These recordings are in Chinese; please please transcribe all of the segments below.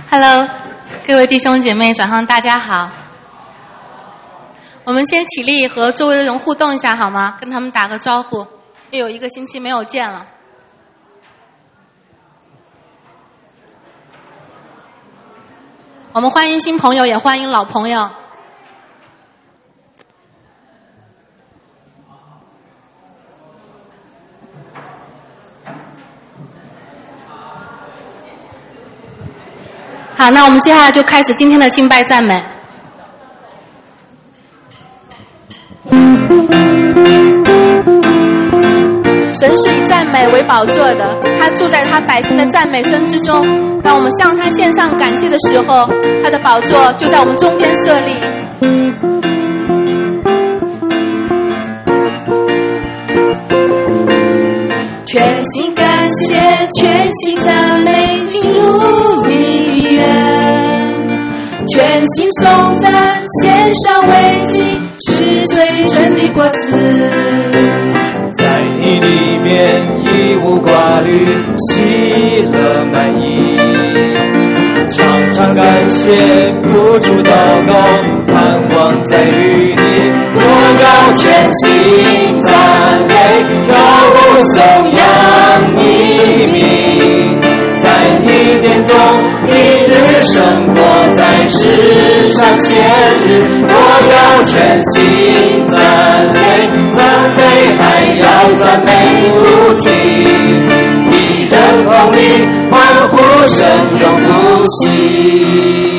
Hello， 各位弟兄姐妹，早上大家好。我们先起立和周围的人互动一下好吗？跟他们打个招呼，又有一个星期没有见了。我们欢迎新朋友，也欢迎老朋友。好，那我们接下来就开始今天的敬拜赞美。神是以赞美为宝座的，他住在他百姓的赞美声之中。当我们向他献上感谢的时候，他的宝座就在我们中间设立。 全心感谢，全心赞美，进入你的园，全心颂赞，献上为祭，是最纯的果子。 在你里面一无挂虑，喜乐满溢，常常感谢，不住祷告，盼望在于你。我要全心赞美，跳舞颂扬你名，在你殿中一日生活在世上千日。我要全心赞美，赞美还要赞美不停，一人捧你欢呼声永不息。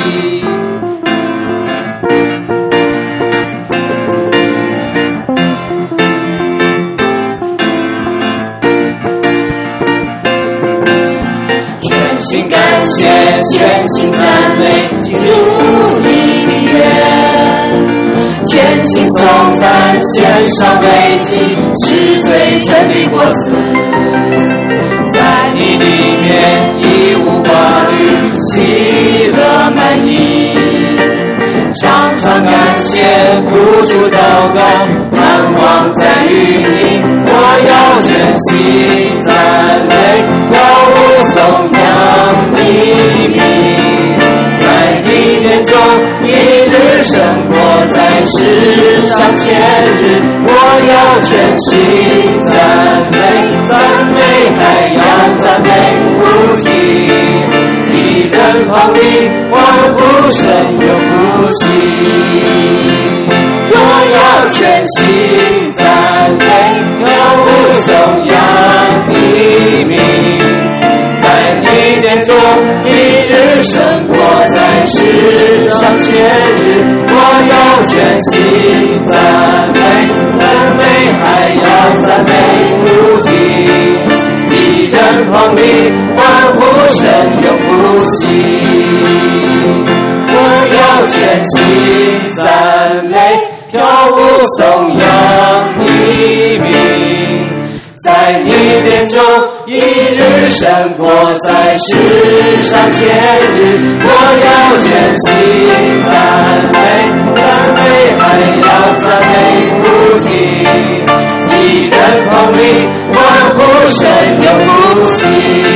全心感谢，全心赞美，进入你的园，全心颂赞，献上为祭，是最纯的果子。在你里面一无挂虑，喜乐满溢，常常感谢，不住祷告，盼望在于你。我要全心赞美，跳舞颂扬你名，在你殿中一日生活在世上千日。我要全心赞美，赞美还要赞美不停，一人捧你欢呼声永不息。我要全心赞美，跳舞颂扬你名，在你殿中一日生活在世上千日。我要全心赞美，赞美还要赞美不停，一人捧你欢呼声永不息。我要全心赞美，跳舞颂扬你名，在你殿中一日生活在世上千日。我要全心赞美，赞美还要赞美不停，一人捧你欢呼声永不息，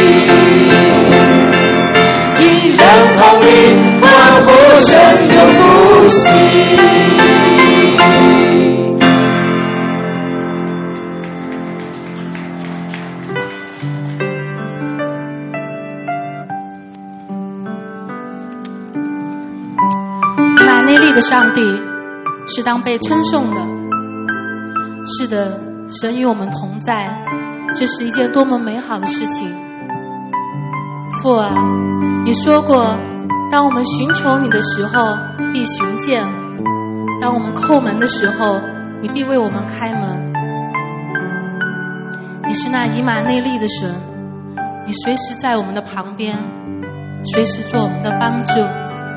一人捧你欢呼声永不息。 马内利的上帝是当被称颂的。是的，神与我们同在，这是一件多么美好的事情。父啊，你说过，当我们寻求你的时候必寻见，当我们叩门的时候你必为我们开门。你是那以马内利的神，你随时在我们的旁边，随时做我们的帮助。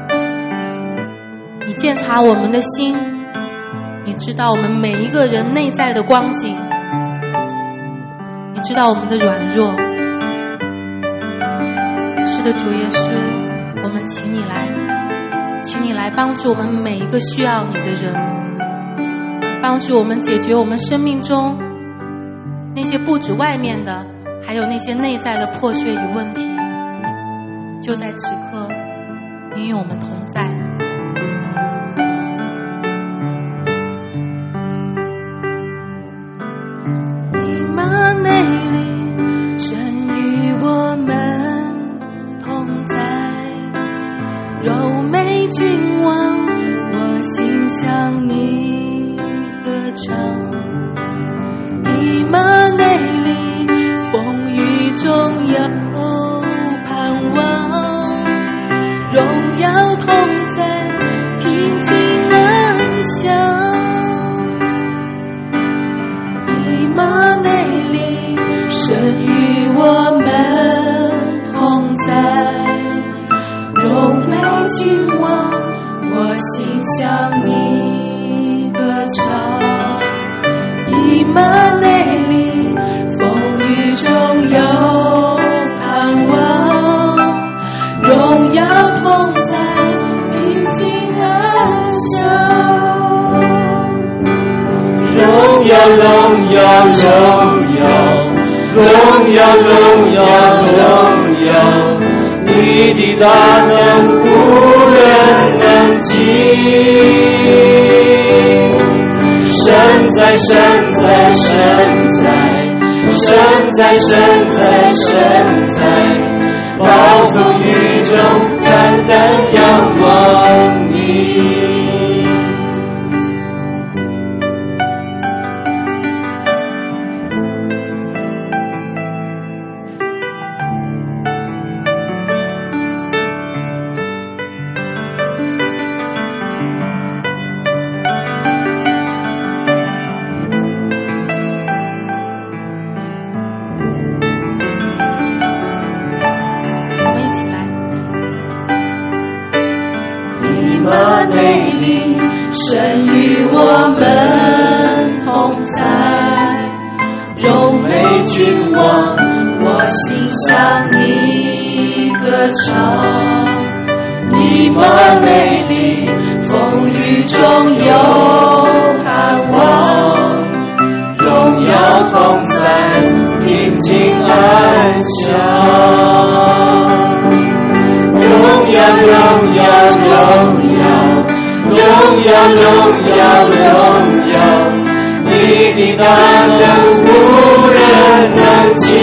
你鉴察我们的心，你知道我们每一个人内在的光景，你知道我们的软弱。是的，主耶稣，我们请你来，请你来帮助我们每一个需要你的人，帮助我们解决我们生命中那些不止外面的，还有那些内在的破碎与问题。就在此刻， 你与我们同在。 以马内利，神与我们同在，柔美君王，我心向你歌唱。以马内利，风雨中有盼望，荣耀同在，平静安详。以马内利，神与我们同在，柔美君王，我心向你歌唱。以马内利，风雨中有盼望，荣耀同在，平静安详。 荣耀荣耀荣耀，荣耀荣耀荣耀，你的大能无人能及。神在神在神在，神在神在神在，暴风雨中单单仰望你。 神与我们同在，柔美君王，我心向你歌唱。以马内利，风雨中有盼望，荣耀同在，平静安详。荣耀荣耀荣耀，荣耀荣耀荣耀，你的大能无人能及。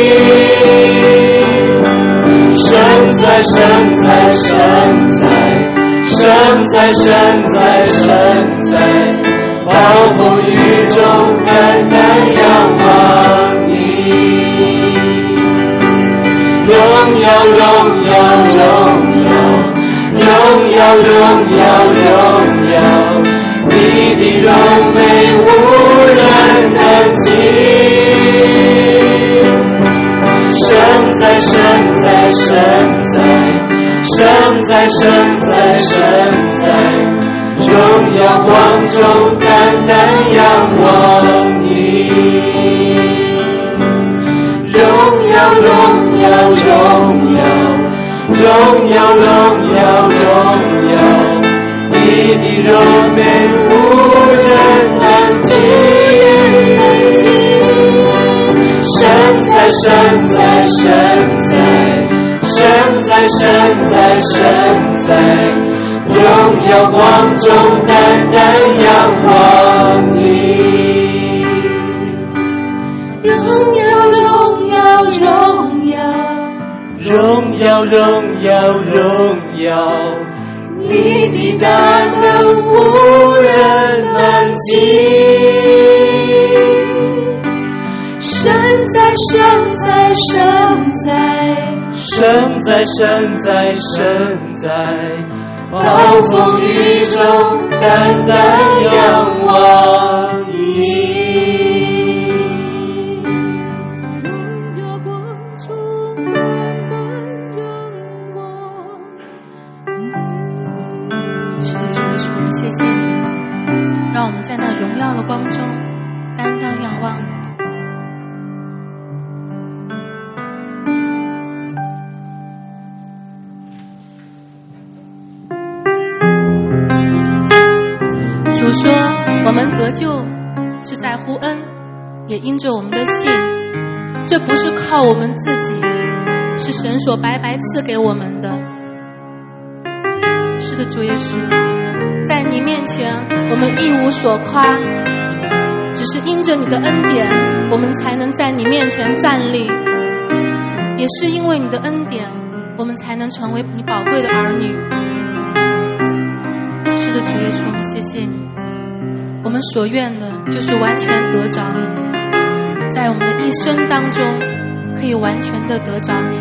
神在神在神在，神在神在神在，暴风雨中单单仰望你。荣耀荣耀荣耀，荣耀荣耀荣耀，你的柔美无人能及。神在神在神在，神在神在神在，荣耀光中单单仰望你。荣耀荣耀荣耀，荣耀荣耀荣耀，你的柔美无人能及。神在神在神在，神在神在神在，荣耀光中单单仰望你。荣耀荣耀荣耀，荣耀荣耀荣耀，你的大能无人能及。神在神在神在，神在神在神在，暴风雨中单单仰望你。 是的，主耶稣，我们谢谢你，让我们在那荣耀的光中单单仰望你。主说，我们得救是在乎恩，也因着我们的信，这不是靠我们自己，是神所白白赐给我们的。 是的，主耶稣，在你面前我们一无所夸，只是因着你的恩典，我们才能在你面前站立，也是因为你的恩典，我们才能成为你宝贵的儿女。是的，主耶稣，我们谢谢你，我们所愿的就是完全得着你，在我们的一生当中可以完全的得着你。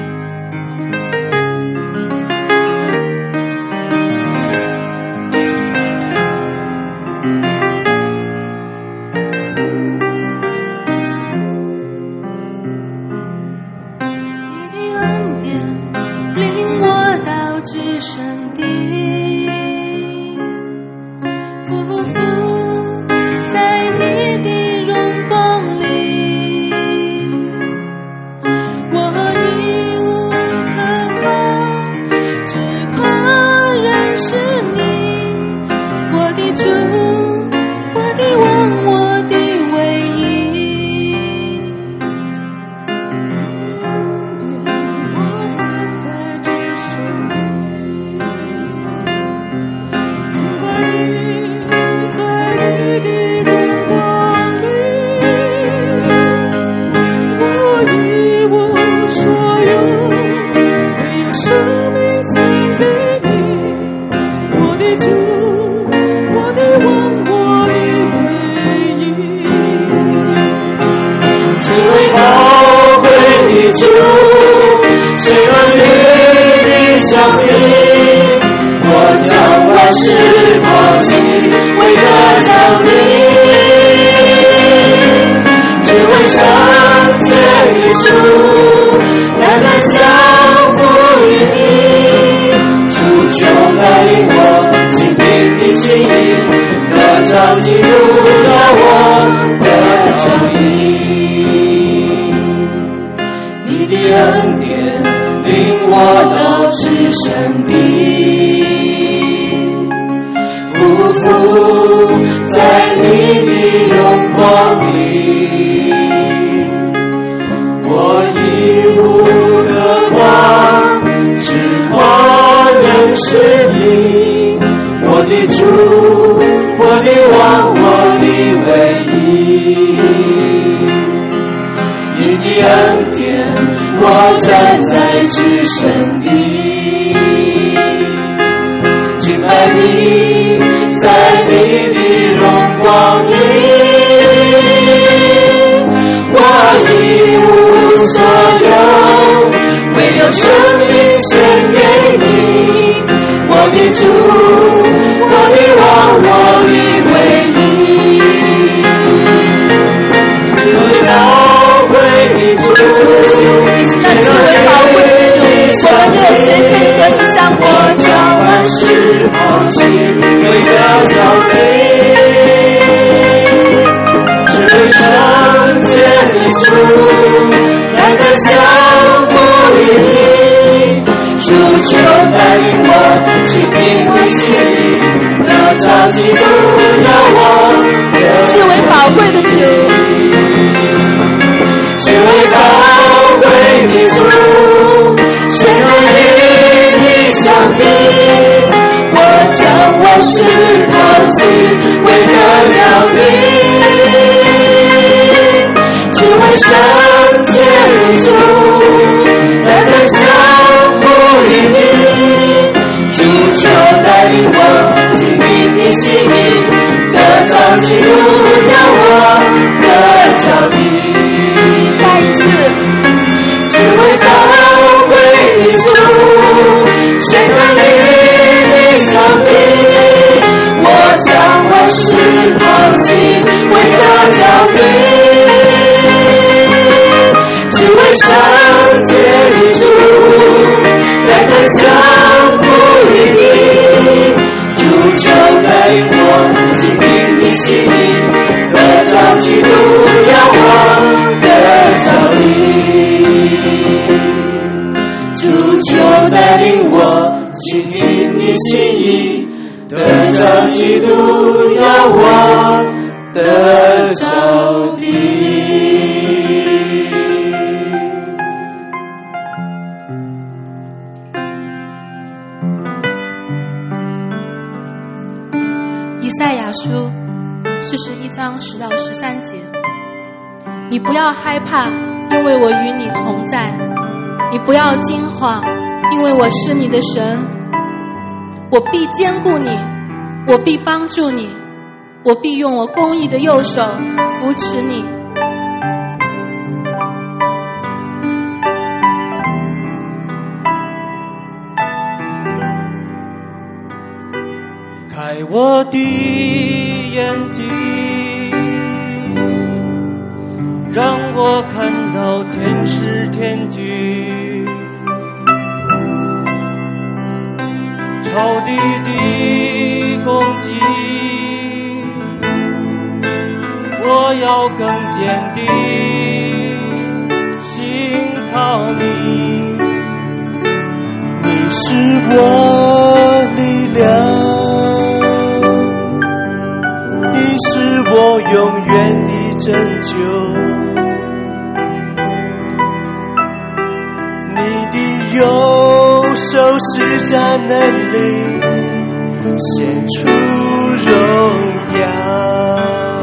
以赛亚书41章10到13节，你不要害怕，因为我与你同在；你不要惊慌，因为我是你的神。我必坚固你，我必帮助你，我必用我公义的右手扶持你。 开我的眼睛，让我看到天使天军，仇敌的攻击，我要更坚定，心靠你，你是我力量，是我永远的拯救，你的右手施展能力，显出荣耀。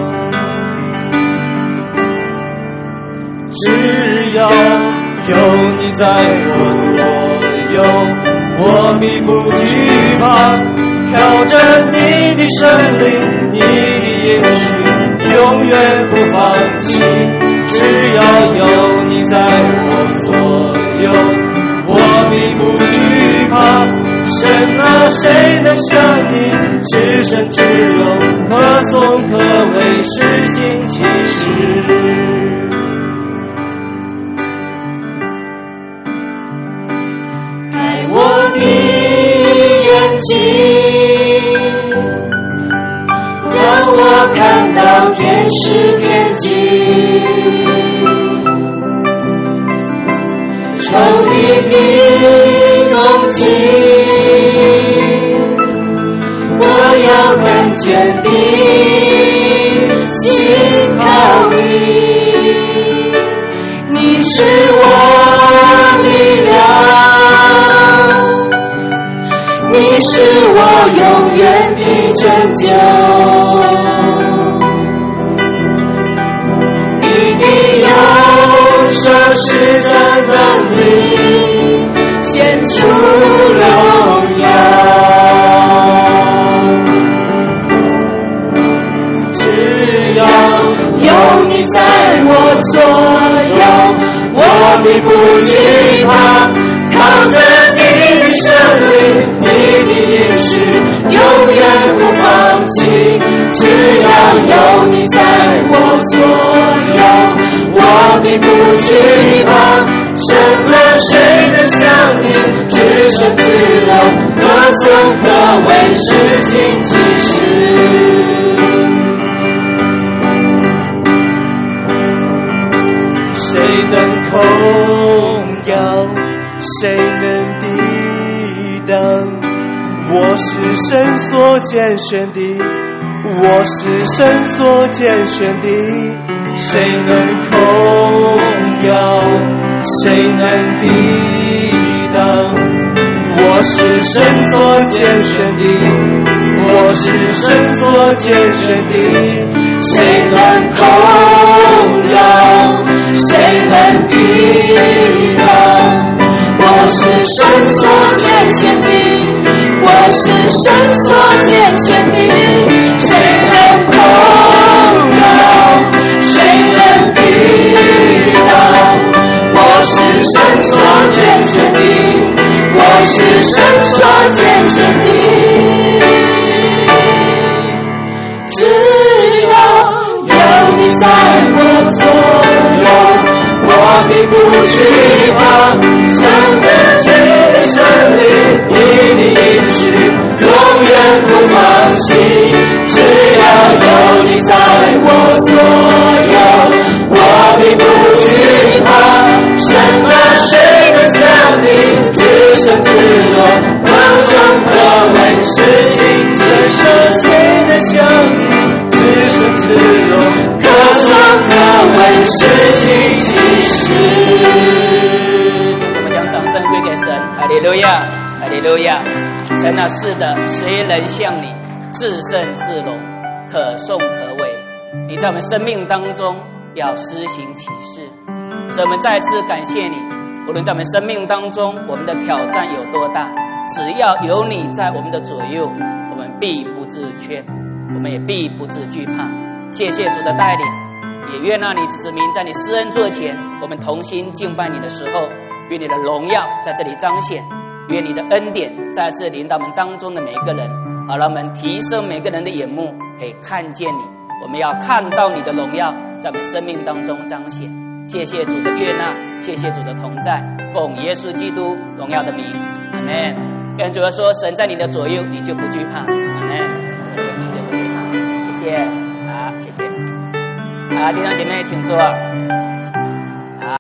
只要有你在我左右，我必不惧怕，靠着你的圣灵，你的应许永远不放弃。只要有你在我左右，我必不惧怕。神啊，谁能像你至圣至荣，可颂可畏，施行奇事。开我的眼睛，让我看到天使天军，仇敌的攻击，我要更坚定，心靠你，你是我力量，你是我永远的拯救，你的右手施展能力，显出荣耀。只要有你在我左右，我必不惧怕，靠着你的圣灵，你的应许永远不放弃。只要有你在我左右，我必不惧怕。什么谁能像你至圣至荣，可颂可畏，施行奇事。谁能控摇，谁能抵挡？我是神所拣选的，我是神所拣选的。谁能控摇，谁能抵挡？我是神所拣选的，我是神所拣选的。谁能控摇，谁能抵挡？我是神所拣选的，我是神所拣选的。谁能控摇，谁能抵挡？我是神所拣选的，我是神所拣选的。只要有你在我左右，我必不惧怕。向着你的圣灵，你的应许永远不放弃。只要有你在我左右，我必不惧怕。什么谁能像你至圣至荣，可颂可畏，施行奇事？谁能像你至圣至荣，可颂可畏，施行奇事？ 我们将掌声归给神，哈利路亚，哈利路亚！神啊，是的，谁能像你至圣至荣，可颂可畏。你在我们生命当中要施行启示，所以我们再次感谢你。无论在我们生命当中，我们的挑战有多大，只要有你在我们的左右，我们必不致缺，我们也必不致惧怕。谢谢主的带领，也愿那你子民在你施恩座前，我们同心敬拜你的时候，愿你的荣耀在这里彰显，愿你的恩典再次临到我们当中的每一个人，好让我们提升每个人的眼目，可以看见你。我们要看到你的荣耀在我们生命当中彰显。谢谢主的悦纳，谢谢主的同在，奉耶稣基督荣耀的名，阿们。跟主说，神在你的左右，你就不惧怕，阿们。你就不惧怕，谢谢，好，谢谢。好，弟兄姐妹请坐。